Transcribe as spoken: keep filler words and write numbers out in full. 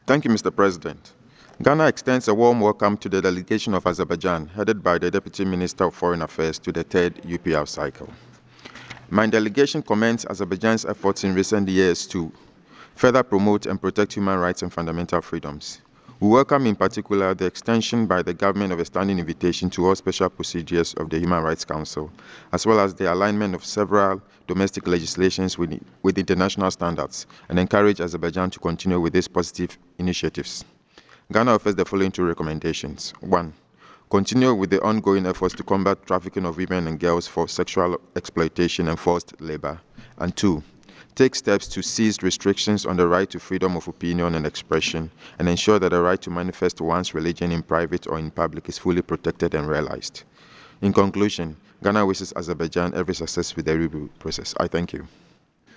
Thank you, Mister President. Ghana extends a warm welcome to the delegation of Azerbaijan, headed by the Deputy Minister of Foreign Affairs, to the third U P R cycle. My delegation commends Azerbaijan's efforts in recent years to further promote and protect human rights and fundamental freedoms. We welcome in particular the extension by the government of a standing invitation to all special procedures of the Human Rights Council, as well as the alignment of several domestic legislations with, with international standards, and encourage Azerbaijan to continue with these positive initiatives. Ghana offers the following two recommendations. One, continue with the ongoing efforts to combat trafficking of women and girls for sexual exploitation and forced labor. And two, take steps to cease restrictions on the right to freedom of opinion and expression and ensure that the right to manifest one's religion in private or in public is fully protected and realized. In conclusion, Ghana wishes Azerbaijan every success with the review process. I thank you.